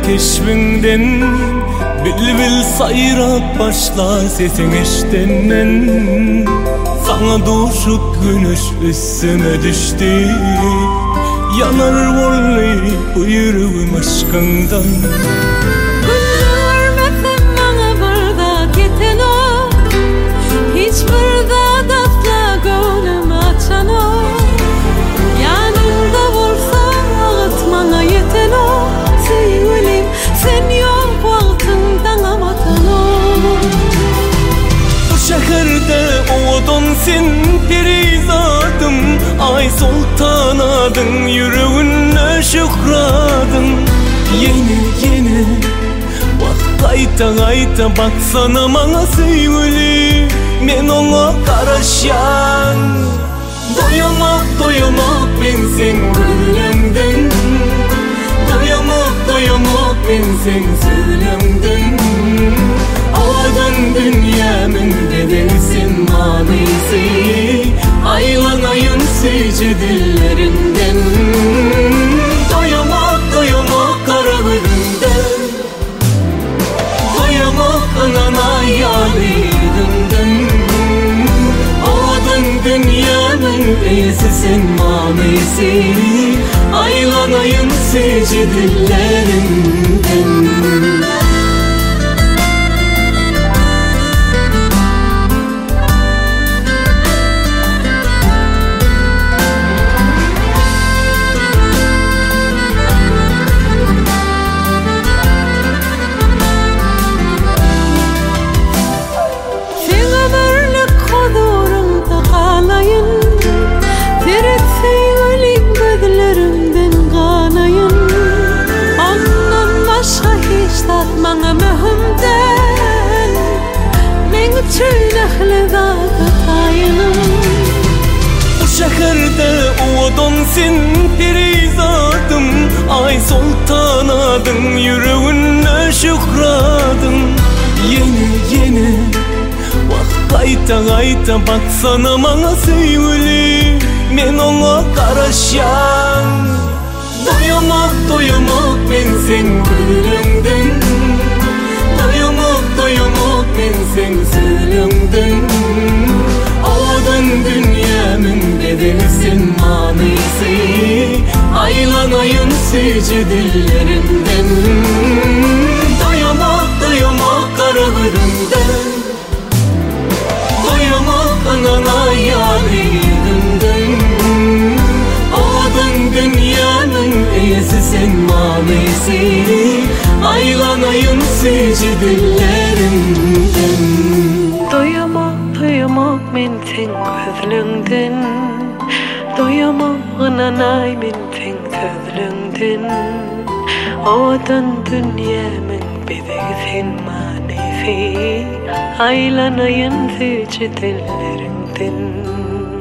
keşfinden, bil sayrap başla sesin eştenden. Sana doğuşup güneş üstüme düştü, yanar vallahi bu yüreğim aşkından. Sen perizadım, ay sultanadın, yüreğine şükradın. Yine bak kayta baksana bana sevgili, men ona karışan. Doyamak ben sen gülümden, doyamak ben sen söylemden. Odan dünyamın bedelsin manisi, aylanayım secdelerinden. Doyamak karagülümden, doyamak anana yâlidimden. Odan dünyamın bedelsin manisi, aylanayım secdelerinden. Bana mühimden, men üçün tayınım. Bu şehirde odan sen perizadım, ay sultanadın, yüreğine şükradın. Yine bak kayta baksana bana sevgili, men ona karışan. Doyamak ben sen gülümden, doyamak ben sen söylemden. Odan dünyamın bedelsin manisi, aylanayım secdelerinden. Doyamak karagülümden, doyamak anana yâlidimden. Odan dünyanın iyisi sen manisi, aylanayım secdelerinden. Doyamak men sen gözlüğünden, doyamak ananay men sen sözlüğünden. Odan dünyamın bedelsin manisi, aylanayım secdelerinden.